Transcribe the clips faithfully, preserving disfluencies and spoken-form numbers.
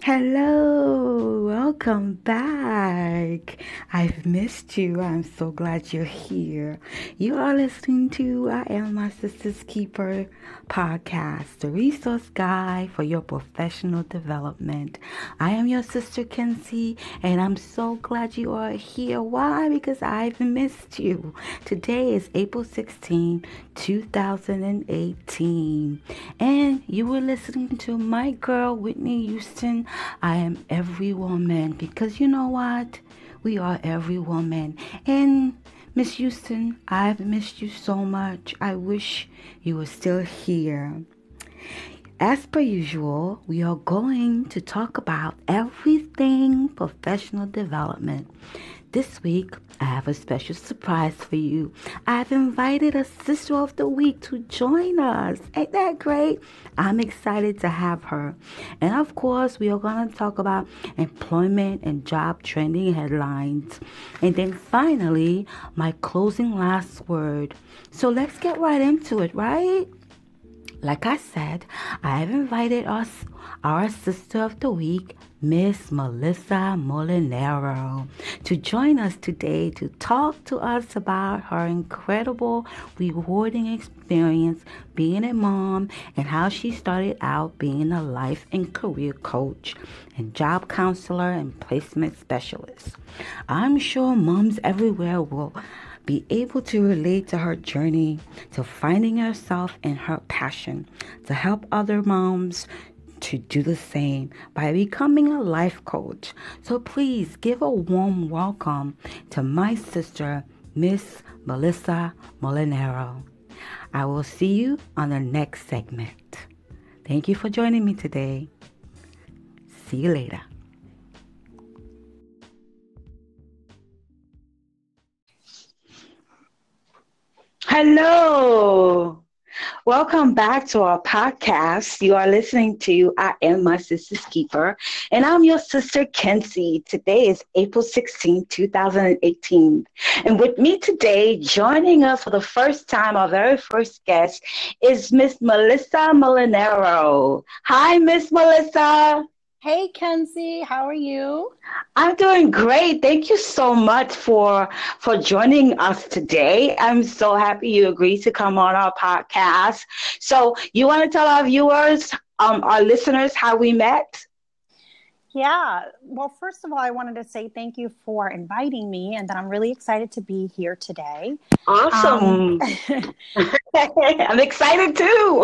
Hello, welcome back. I've missed you. I'm so glad you're here. You are listening to I Am My Sister's Keeper podcast, the resource guide for your professional development. I am your sister Kenzie, and I'm so glad you are here. Why? Because I've missed you. Today is April sixteenth, two thousand eighteen, and you were listening to my girl, Whitney Houston. I am every woman, because you know what? We are every woman. And Miss Houston, I've missed you so much. I wish you were still here. As per usual, we are going to talk about everything professional development. This week, I have a special surprise for you. I've invited a sister of the week to join us. Ain't that great? I'm excited to have her. And of course, we are going to talk about employment and job trending headlines. And then finally, my closing last word. So let's get right into it, right? Like I said, I have invited us, our sister of the week, Miss Melissa Molinero, to join us today to talk to us about her incredible, rewarding experience being a mom and how she started out being a life and career coach and job counselor and placement specialist. I'm sure moms everywhere will be able to relate to her journey to finding herself and her passion to help other moms to do the same by becoming a life coach. So please give a warm welcome to my sister, Miss Melissa Molinero. I will see you on the next segment. Thank you for joining me today. See you later. Hello. Welcome back to our podcast. You are listening to I Am My Sister's Keeper, and I'm your sister Kenzie. Today is April sixteenth, two thousand eighteen. And with me today, joining us for the first time, our very first guest, is Miss Melissa Molinero. Hi, Miss Melissa. Hey, Kenzie, how are you? I'm doing great. Thank you so much for for joining us today. I'm so happy you agreed to come on our podcast. So you want to tell our viewers, um, our listeners, how we met? Yeah, well, first of all, I wanted to say thank you for inviting me and that I'm really excited to be here today. Awesome. Um, I'm excited too.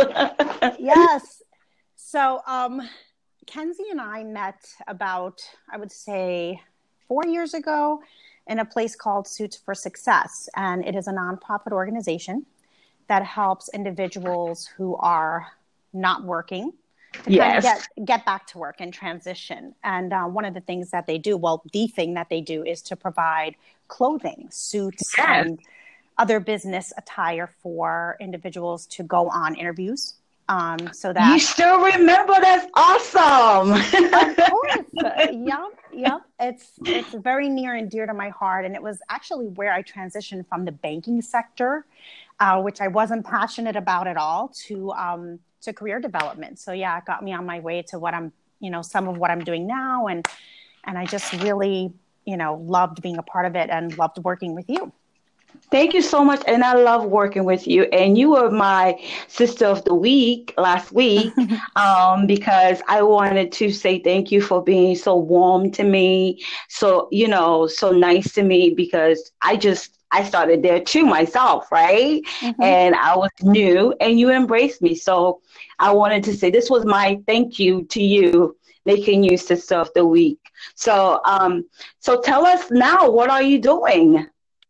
Yes. So, um, Kenzie and I met about, I would say, four years ago in a place called Suits for Success. And it is a nonprofit organization that helps individuals who are not working to yes. kind of get, get back to work and transition. And uh, one of the things that they do, well, the thing that they do is to provide clothing, suits, yes. and other business attire for individuals to go on interviews. Um, so that you still remember, that's awesome. Of course. Yep. Yep. It's, it's very near and dear to my heart. And it was actually where I transitioned from the banking sector, uh, which I wasn't passionate about at all, to, um, to career development. So yeah, it got me on my way to what I'm, you know, some of what I'm doing now. And, and I just really, you know, loved being a part of it and loved working with you. Thank you so much. And I love working with you. And you were my sister of the week last week um, because I wanted to say thank you for being so warm to me. So, you know, so nice to me because I just, I started there too myself, right? Mm-hmm. And I was new and you embraced me. So I wanted to say this was my thank you to you, making you sister of the week. So, um, so tell us now, what are you doing?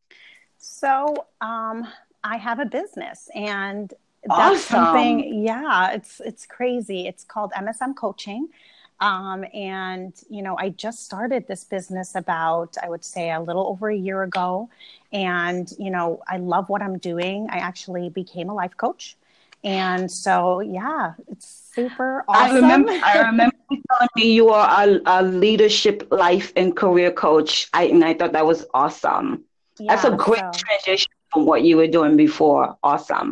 So um, I have a business and that's awesome. something, yeah, it's, it's crazy. It's called M S M Coaching. Um, and, you know, I just started this business about, I would say a little over a year ago. And, you know, I love what I'm doing. I actually became a life coach. And so, yeah, it's super awesome. I remember, I remember you telling me you are a, a leadership, life, and career coach. I, and I thought that was awesome. Yeah, That's a great so, transition from what you were doing before. Awesome.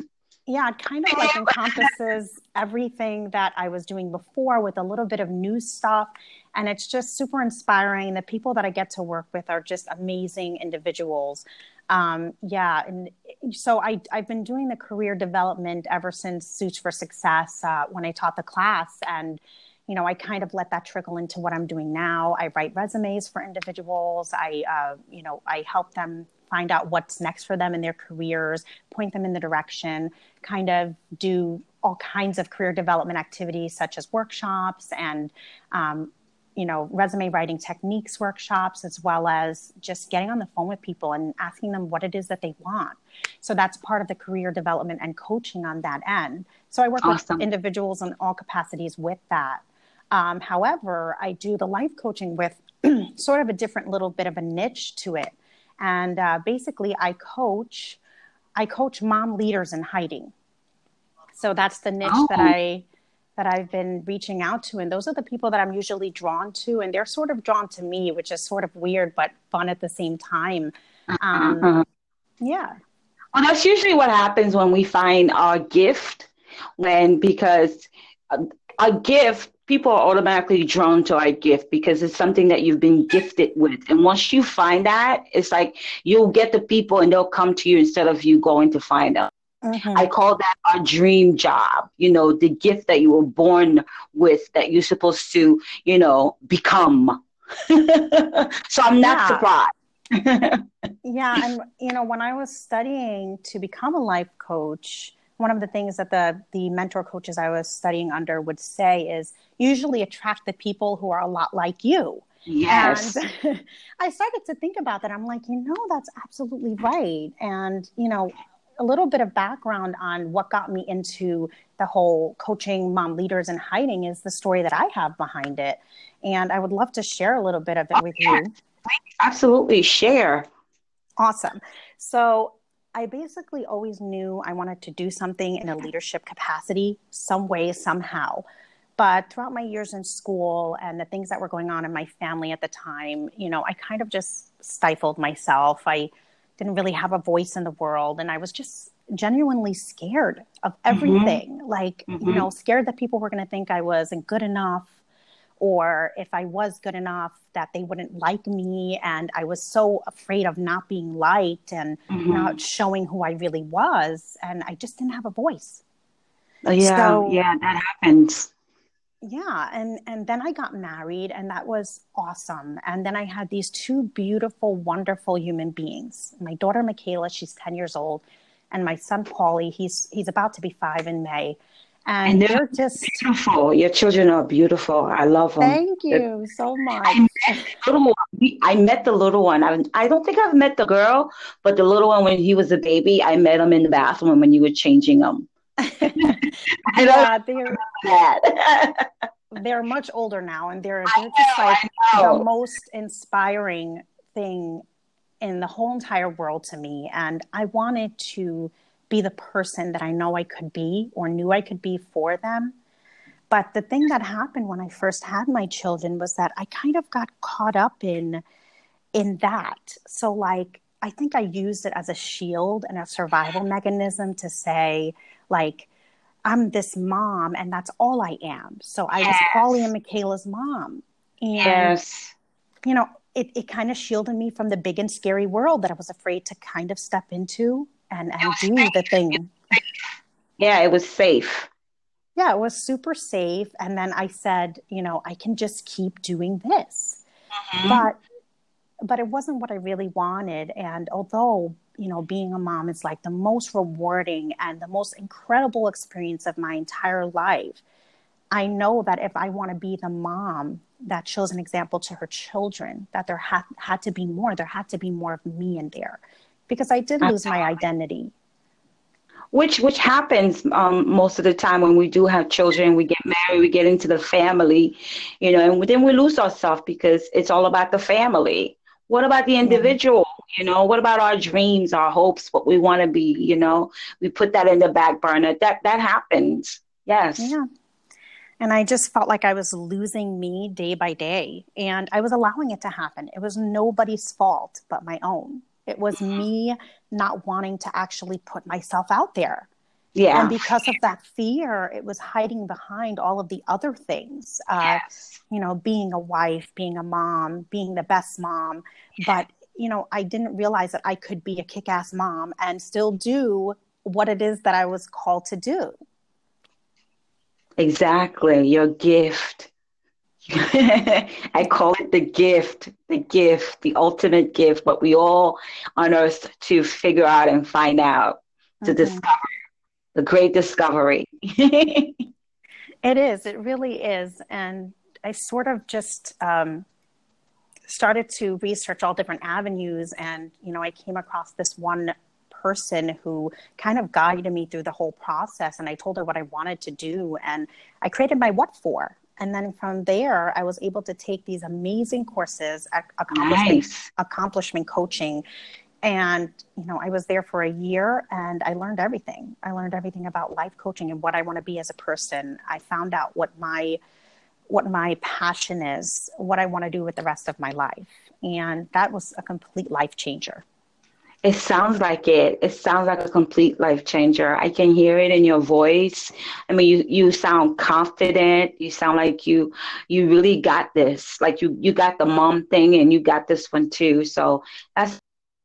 Yeah, it kind of like encompasses everything that I was doing before with a little bit of new stuff. And it's just super inspiring. The people that I get to work with are just amazing individuals. Um, yeah. And so I, I've been doing the career development ever since Suits for Success uh, when I taught the class. And, you know, I kind of let that trickle into what I'm doing now. I write resumes for individuals. I, uh, you know, I help them find out what's next for them in their careers, point them in the direction, kind of do all kinds of career development activities such as workshops and, um, you know, resume writing techniques workshops, as well as just getting on the phone with people and asking them what it is that they want. So that's part of the career development and coaching on that end. So I work with Awesome. individuals in all capacities with that. Um, however, I do the life coaching with sort of a different little bit of a niche to it. And uh, basically, I coach, I coach mom leaders in hiding. So that's the niche that Oh. I that I've been reaching out to, and those are the people that I'm usually drawn to, and they're sort of drawn to me, which is sort of weird but fun at the same time. Um, Uh-huh. yeah, Well, that's usually what happens when we find our gift, when because a, a gift, people are automatically drawn to our gift because it's something that you've been gifted with. And once you find that, it's like you'll get the people and they'll come to you instead of you going to find them. I hmm call that our dream job, you know, the gift that you were born with that you're supposed to, you know, become. So I'm not yeah, surprised. yeah. And you know, when I was studying to become a life coach, one of the things that the the mentor coaches I was studying under would say is usually attract the people who are a lot like you. And Yes. I started to think about that. I'm like, you know, that's absolutely right. And, you know, a little bit of background on what got me into the whole coaching mom leaders in hiding is the story that I have behind it. And I would love to share a little bit of it with Yeah, you. absolutely. Share. Awesome. So I basically always knew I wanted to do something in a leadership capacity, some way, somehow. But throughout my years in school and the things that were going on in my family at the time, you know, I kind of just stifled myself. I didn't really have a voice in the world. And I was just genuinely scared of Mm-hmm. everything. Like, you Mm-hmm. know, scared that people were going to think I wasn't good enough, or if I was good enough, that they wouldn't like me. And I was so afraid of not being liked and Mm-hmm. not showing who I really was. And I just didn't have a voice. Oh, yeah, So yeah, that happens. yeah, and and then I got married, and that was awesome. And then I had these two beautiful, wonderful human beings. My daughter Michaela, she's ten years old, and my son Paulie, he's he's about to be five in May. And And they're they're just beautiful. Your children are beautiful. I love them. thank you so I much. met the little one. We- I met the little one. I, I don't think I've met the girl, but the little one when he was a baby, I met him in the bathroom when you were changing him. I don't Yeah, they're know that. they're much older now, and they're I they're just know, like I the know. most inspiring thing in the whole entire world to me. And I wanted to be the person that I know I could be or knew I could be for them. But the thing that happened when I first had my children was that I kind of got caught up in in that. So like I think I used it as a shield and a survival mechanism to say like I'm this mom and that's all I am. So I was Polly and Yes, Michaela's mom. And yes. you know, it, it kind of shielded me from the big and scary world that I was afraid to kind of step into and, It and was do the safe. thing. Yeah, it was safe. Yeah, it was super safe. And then I said, you know, I can just keep doing this. Mhm. But but it wasn't what I really wanted. And although, you know, being a mom is like the most rewarding and the most incredible experience of my entire life, I know that if I want to be the mom that shows an example to her children, that there had, had to be more. There had to be more of me in there because I did lose my Absolutely. identity. Which which happens um, most of the time when we do have children, we get married, we get into the family, you know, and then we lose ourselves because it's all about the family. What about the Yeah. individual? You know, what about our dreams, our hopes, what we want to be? You know, we put that in the back burner. That that happens. Yes. Yeah. And I just felt like I was losing me day by day. And I was allowing it to happen. It was nobody's fault but my own. It was me not wanting to actually put myself out there. And Yeah. because of that fear, it was hiding behind all of the other things, uh, Yes. you know, being a wife, being a mom, being the best mom. But, you know, I didn't realize that I could be a kick ass mom and still do what it is that I was called to do. Exactly. Your gift. I call it the gift, the gift, the ultimate gift, what we all on earth to figure out and find out, to Mm-hmm. discover the great discovery. It is. It really is. And I sort of just um, started to research all different avenues. And, you know, I came across this one person who kind of guided me through the whole process. And I told her what I wanted to do. And I created my what for. And then from there, I was able to take these amazing courses at accomplishment Nice. accomplishment coaching. And, you know, I was there for a year and I learned everything. I learned everything about life coaching and what I want to be as a person. I found out what my what my passion is, what I want to do with the rest of my life. And that was a complete life changer. It sounds like it. It sounds like a complete life changer. I can hear it in your voice. I mean, you you sound confident. You sound like you you really got this. Like you you got the mom thing and you got this one too. So that's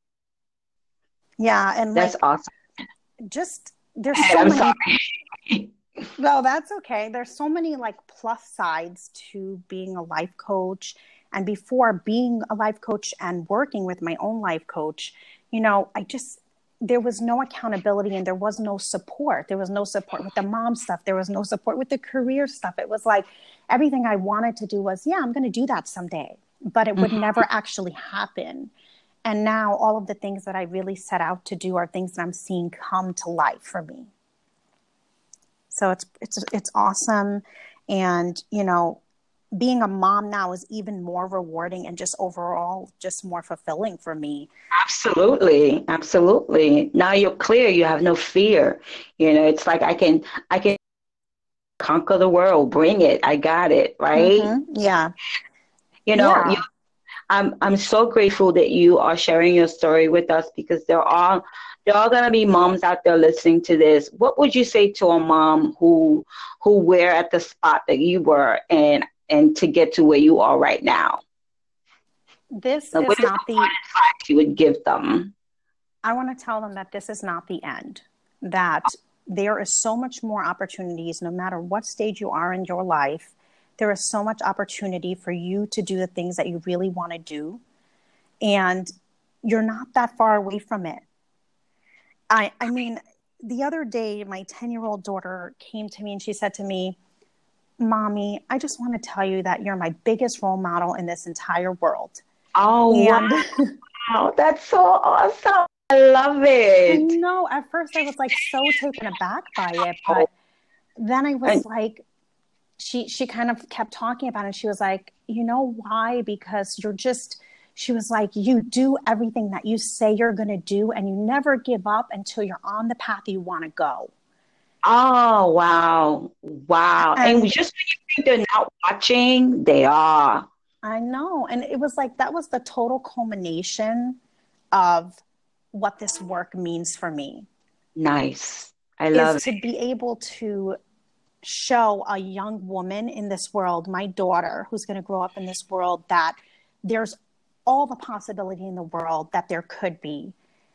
Yeah. And that's like, awesome. just there's so I'm many, sorry. well, that's okay. There's so many like plus sides to being a life coach. And before being a life coach and working with my own life coach, you know, I just, there was no accountability and there was no support. There was no support with the mom stuff. There was no support with the career stuff. It was like everything I wanted to do was, yeah, I'm going to do that someday, but it would Mhm. never actually happen. And now all of the things that I really set out to do are things that I'm seeing come to life for me. So it's it's it's awesome. And, you know, being a mom now is even more rewarding and just overall just more fulfilling for me. Absolutely. Absolutely. Now you're clear. You have no fear. You know, it's like I can I can conquer the world. Bring it. I got it, right? Mm-hmm. Yeah. You know, you Yeah. I'm I'm so grateful that you are sharing your story with us because there are there are gonna be moms out there listening to this. What would you say to a mom who who were at the spot that you were and and to get to where you are right now? This Like, what is is the not the, one advice you would give them? I want to tell them that this is not the end, that there is so much more opportunities no matter what stage you are in your life. There is so much opportunity for you to do the things that you really want to do. And you're not that far away from it. I, I mean, the other day, my ten year old daughter came to me and she said to me, Mommy, I just want to tell you that you're my biggest role model in this entire world. Oh And wow, that's so awesome. I love I it. know at first I was like so taken aback by it, Oh, but then I and was like, she she kind of kept talking about it. And she was like, you know why? Because you're just, she was like, you do everything that you say you're going to do and you never give up until you're on the path you want to go. oh wow, wow. And And just when you think they're not watching, they are. I know. And it was like, that was the total culmination of what this work means for me, Nice. I is love to it. be able to show a young woman in this world, my daughter, who's going to grow up in this world, that there's all the possibility in the world that there could be.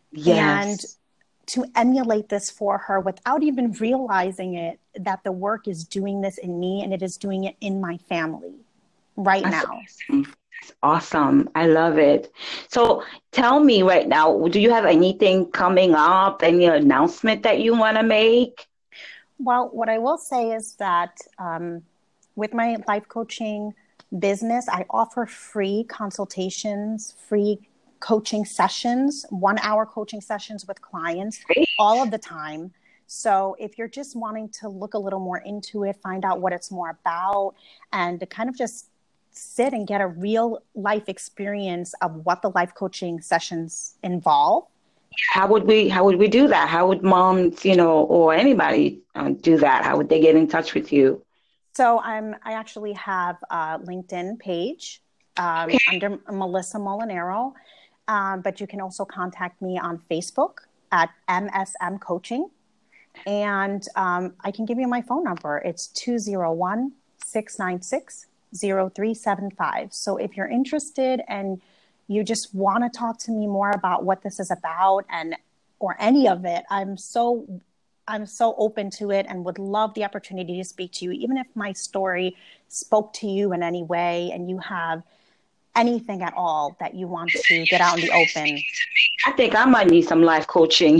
And Yes. to emulate this for her without even realizing it, that the work is doing this in me and it is doing it in my family right That's now. awesome. That's awesome. I love it. So tell me right now, do you have anything coming up, any announcement that you want to make? Well, what I will say is that um, with my life coaching business, I offer free consultations, free coaching sessions, one hour coaching sessions with clients Great. all of the time. So if you're just wanting to look a little more into it, find out what it's more about, and to kind of just sit and get a real life experience of what the life coaching sessions involve. How would we how would we do that? How would moms, you know, or anybody uh, do that? How would they get in touch with you? So I'm I actually have a LinkedIn page um, Okay. under Melissa Molinaro, um, but you can also contact me on Facebook at M S M Coaching, And um, I can give you my phone number. It's two oh one, six nine six, oh three seven five. So if you're interested and you just want to talk to me more about what this is about and or any of it, I'm so I'm so open to it and would love the opportunity to speak to you, even if my story spoke to you in any way and you have anything at all that you want to get out in the open. I think I might need some life coaching.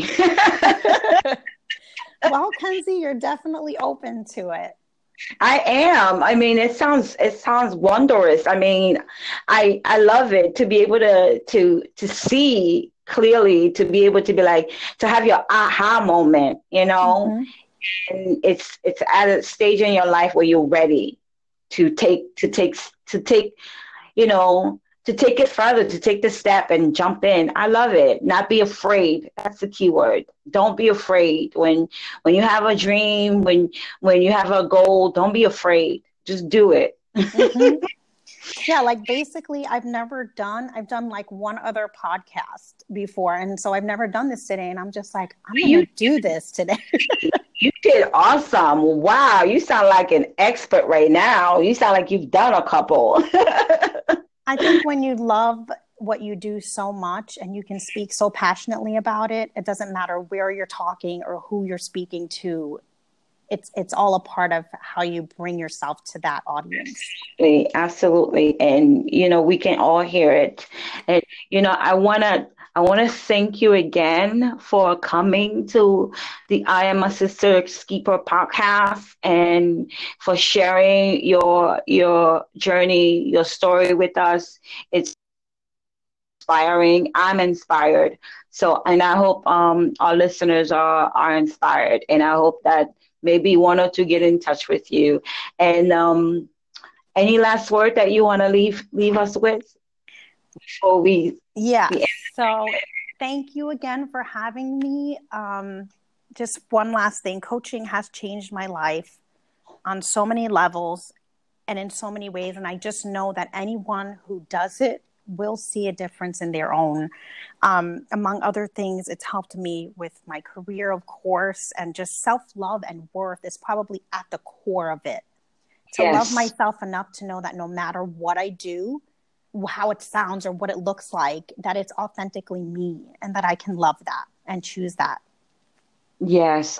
Well, Kenzie, you're definitely open to it. I am. I mean, it sounds it sounds wondrous. I mean, I I love it to be able to to to see clearly, to be able to be like to have your aha moment, you know. Mm-hmm. And it's it's at a stage in your life where you're ready to take to take to take, you know, to take it further, to take the step and jump in. I love it. Not be afraid. That's the key word. Don't be afraid. When when you have a dream, when when you have a goal, don't be afraid. Just do it. Mm-hmm. Yeah, like basically I've never done, I've done like one other podcast before. And so I've never done this today. And I'm just like, I'm going to do this today. You did awesome. Wow. You sound like an expert right now. You sound like you've done a couple. I think when you love what you do so much and you can speak so passionately about it, it doesn't matter where you're talking or who you're speaking to. It's it's all a part of how you bring yourself to that audience. Absolutely, absolutely. And, you know, we can all hear it. And, you know, I want to I want to thank you again for coming to the I Am a Sister's Keeper podcast and for sharing your your journey, your story with us. It's inspiring. I'm inspired. So, and I hope um, our listeners are are inspired. And I hope that maybe one or two get in touch with you. And um, any last word that you want to leave leave us with before we? Yeah. So thank you again for having me. Um, just one last thing. Coaching has changed my life on so many levels and in so many ways. And I just know that anyone who does it will see a difference in their own. Um, among other things, it's helped me with my career, of course, and just self-love and worth is probably at the core of it. To yes. love myself enough to know that no matter what I do, how it sounds or what it looks like, that it's authentically me and that I can love that and choose that. Yes,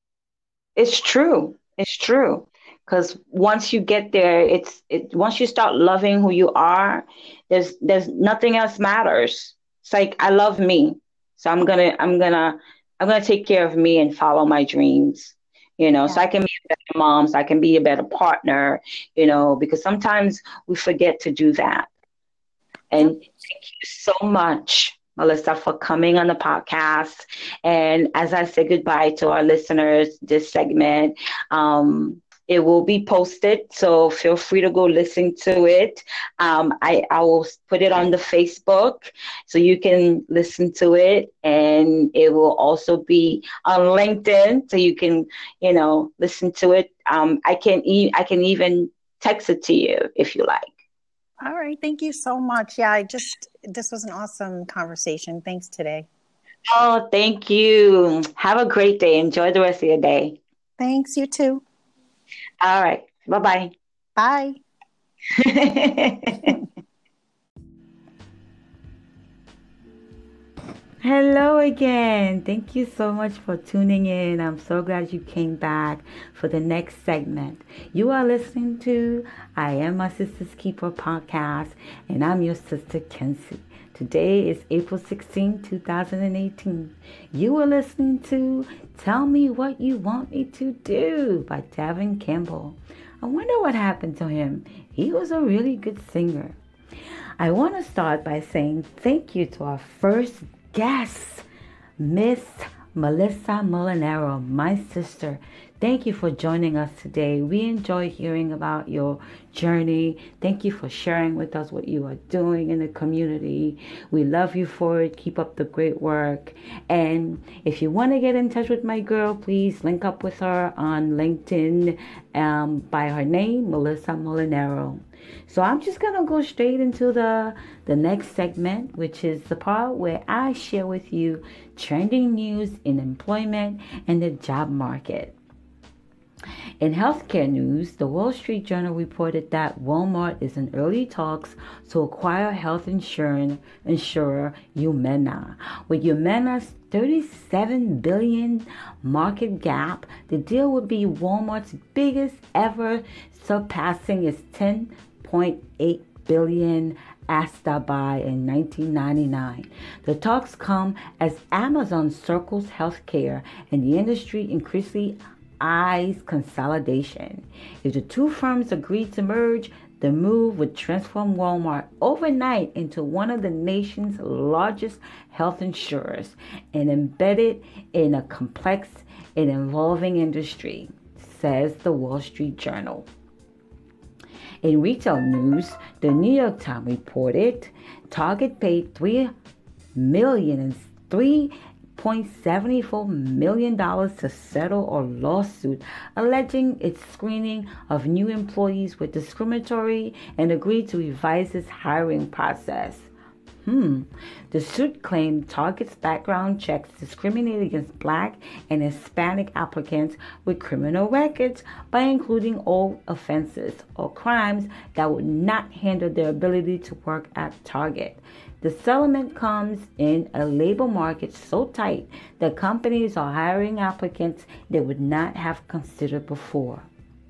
it's true. It's true. Because once you get there, it's it. Once you start loving who you are, there's there's nothing else matters. It's like I love me, so I'm gonna I'm gonna I'm gonna take care of me and follow my dreams. You know, yeah. So I can be a better mom, so I can be a better partner. You know, because sometimes we forget to do that. And yep. Thank you so much, Melissa, for coming on the podcast. And as I say goodbye to our listeners, this segment. Um, It will be posted, so feel free to go listen to it. Um, I, I will put it on the Facebook so you can listen to it, and it will also be on LinkedIn so you can, you know, listen to it. Um, I can e- I can even text it to you if you like. All right, thank you so much. Yeah, I just this was an awesome conversation. Thanks today. Oh, thank you. Have a great day. Enjoy the rest of your day. Thanks. You too. All right. Bye-bye. Bye. Hello again. Thank you so much for tuning in. I'm so glad you came back for the next segment. You are listening to I Am My Sister's Keeper podcast, and I'm your sister, Kenzie. Today is April sixteenth, twenty eighteen. You are listening to Tell Me What You Want Me to Do by Tevin Campbell. I wonder what happened to him. He was a really good singer. I want to start by saying thank you to our first guest, Miss Melissa Molinaro, my sister. Thank you for joining us today. We enjoy hearing about your journey. Thank you for sharing with us what you are doing in the community. We love you for it. Keep up the great work. And if you want to get in touch with my girl, please link up with her on LinkedIn um, by her name, Melissa Molinero. So I'm just going to go straight into the, the next segment, which is the part where I share with you trending news in employment and the job market. In healthcare news, the Wall Street Journal reported that Walmart is in early talks to acquire health insurance insurer Humana. With Humana's thirty-seven billion dollars market cap, the deal would be Walmart's biggest ever, surpassing its ten point eight billion dollars Asda in nineteen ninety-nine. The talks come as Amazon circles healthcare and the industry increasingly eyes consolidation. If the two firms agree to merge, the move would transform Walmart overnight into one of the nation's largest health insurers and embed it in a complex and evolving industry, says the Wall Street Journal. In retail news, the New York Times reported Target paid three million dollars and three point seven four million dollars to settle a lawsuit alleging its screening of new employees was discriminatory and agreed to revise its hiring process. Hmm. The suit claimed Target's background checks discriminated against Black and Hispanic applicants with criminal records by including old offenses or crimes that would not hinder their ability to work at Target. The settlement comes in a labor market so tight that companies are hiring applicants they would not have considered before.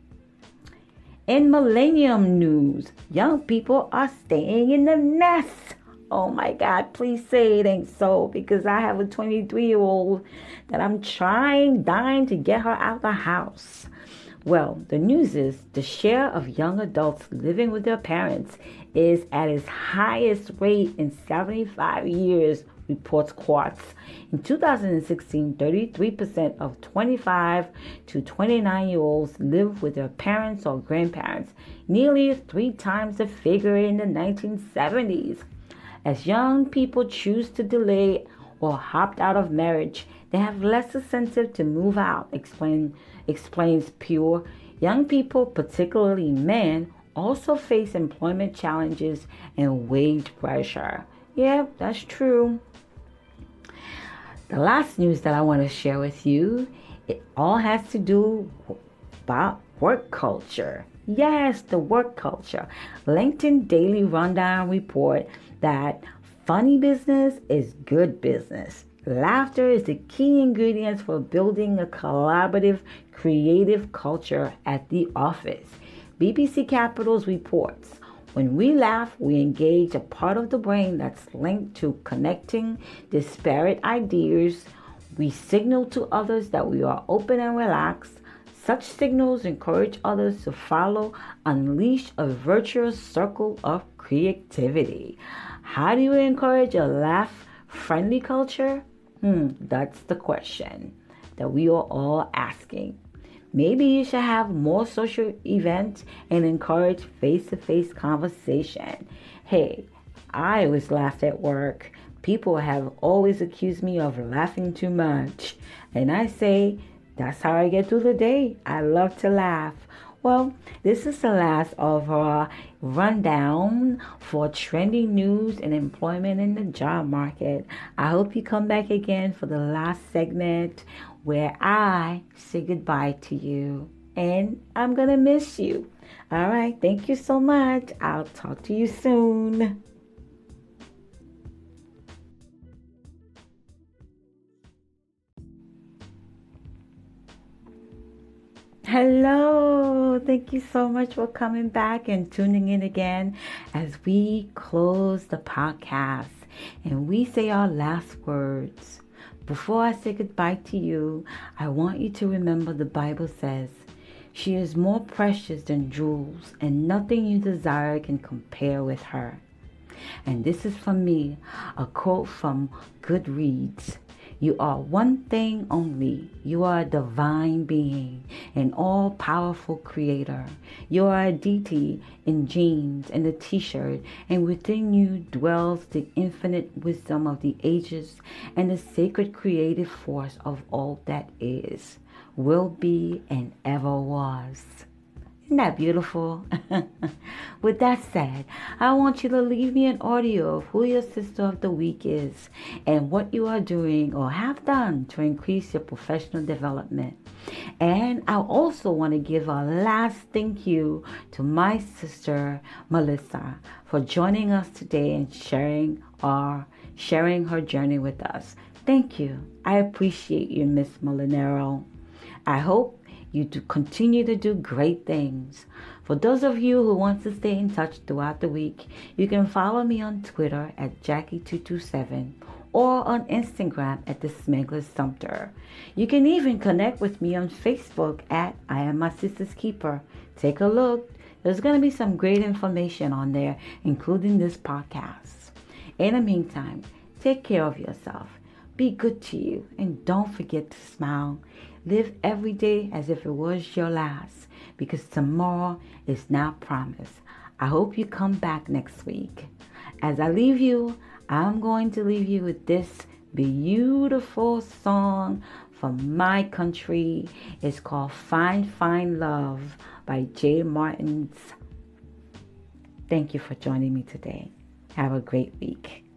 In millennium news, young people are staying in the nest. Oh my God, please say it ain't so, because I have a twenty-three-year-old that I'm trying, dying to get her out the house. Well, the news is the share of young adults living with their parents is at its highest rate in seventy-five years, reports Quartz. In two thousand sixteen, thirty-three percent of twenty-five to twenty-nine-year-olds lived with their parents or grandparents, nearly three times the figure in the nineteen seventies. As young people choose to delay or opt out of marriage, they have less incentive to move out, explain, explains Pure. Young people, particularly men, also face employment challenges and wage pressure. Yeah, that's true. The last news that I want to share with you, it all has to do about work culture. Yes, the work culture. LinkedIn Daily Rundown report that funny business is good business. Laughter is the key ingredient for building a collaborative, creative culture at the office. B B C Capitals reports, when we laugh, we engage a part of the brain that's linked to connecting disparate ideas. We signal to others that we are open and relaxed. Such signals encourage others to follow, unleash a virtuous circle of creativity. How do you encourage a laugh-friendly culture? Hmm, that's the question that we are all asking. Maybe you should have more social events and encourage face-to-face conversation. Hey, I always laugh at work. People have always accused me of laughing too much. And I say, that's how I get through the day. I love to laugh. Well, this is the last of our rundown for trending news and employment in the job market. I hope you come back again for the last segment where I say goodbye to you. And I'm going to miss you. All right. Thank you so much. I'll talk to you soon. Hello, thank you so much for coming back and tuning in again as we close the podcast and we say our last words. Before I say goodbye to you, I want you to remember the Bible says, she is more precious than jewels and nothing you desire can compare with her. And this is from me, a quote from Goodreads. You are one thing only. You are a divine being, an all-powerful creator. You are a deity in jeans and a t-shirt, and within you dwells the infinite wisdom of the ages and the sacred creative force of all that is, will be, and ever was. Isn't that beautiful? With that said, I want you to leave me an audio of who your sister of the week is and what you are doing or have done to increase your professional development. And I also want to give a last thank you to my sister Melissa for joining us today and sharing our sharing her journey with us. Thank you. I appreciate you, Miss Molinero. I hope you to continue to do great things. For those of you who want to stay in touch throughout the week, you can follow me on Twitter at Jackie two two seven or on Instagram at the Smegler Sumter. You can even connect with me on Facebook at I Am My Sister's Keeper. Take a look. There's going to be some great information on there, including this podcast. In the meantime, take care of yourself. Be good to you, and don't forget to smile. Live every day as if it was your last, because tomorrow is not promised. I hope you come back next week. As I leave you, I'm going to leave you with this beautiful song from my country. It's called Find Fine Love by Jay Martins. Thank you for joining me today. Have a great week.